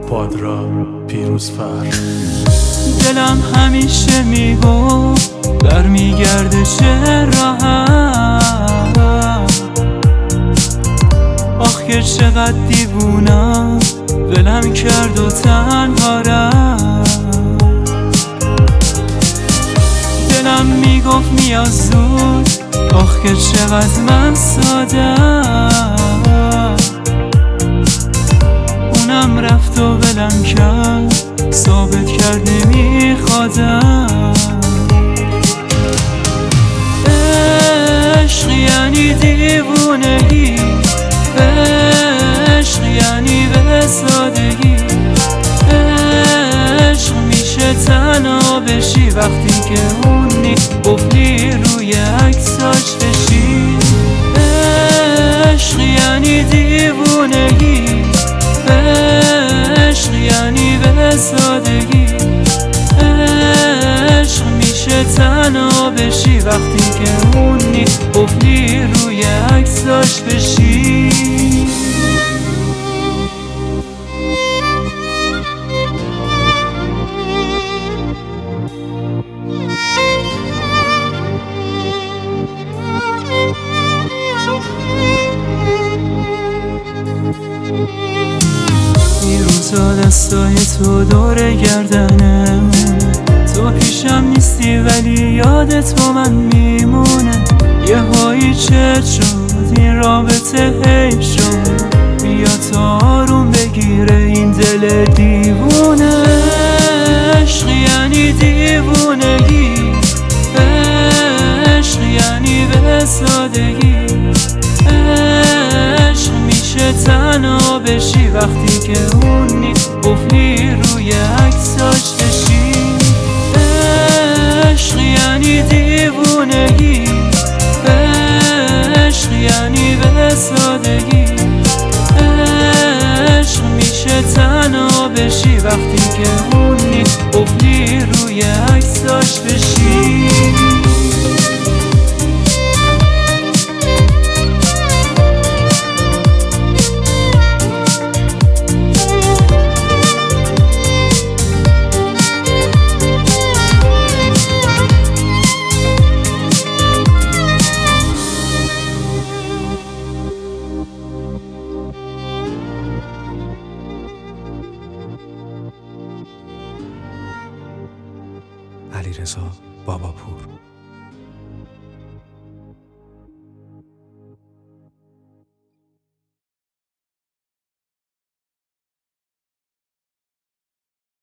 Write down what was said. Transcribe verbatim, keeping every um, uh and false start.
پادرا پیروزفر. دلم همیشه میگفت برمیگرده چه راحت، آخ که چقدر دیوونم ولم کرد و تنها رفت. دلم میگفت میاد زود، آخ که چقدر من سادم، اونم رفت و ولم کرد، ثابت کرد نمیخوادم. عشق یعنی دیوونگی، عشق یعنی به سادگی، عشق میشه تنها بشی وقتی که اون نیست، قفلی روی عکساش بشی. عشق یعنی دیوونگی، عشق یعنی به سادگی، عشق میشه تنها بشی وقتی که اون نیست، قفلی روی عکساش بشی. روزا دستای تو دور گردنه، تو پیشم نیستی ولی یادت با من میمونه. یه هایی چه شد این رابطه حیف شد، بیا تا آروم بگیره این دل دیوونه. عشق یعنی دیوونگی، عشق یعنی به سادگی، عشق میشه تنها بشی وقتی که اون نیست، قفلی روی عکساش بشی. عشق یعنی دیوونگی، عشق یعنی به سادگی، عشق میشه تنها بشی وقتی که اون نیست، قفلی روی عکساش بشی. علیرضا باباپور.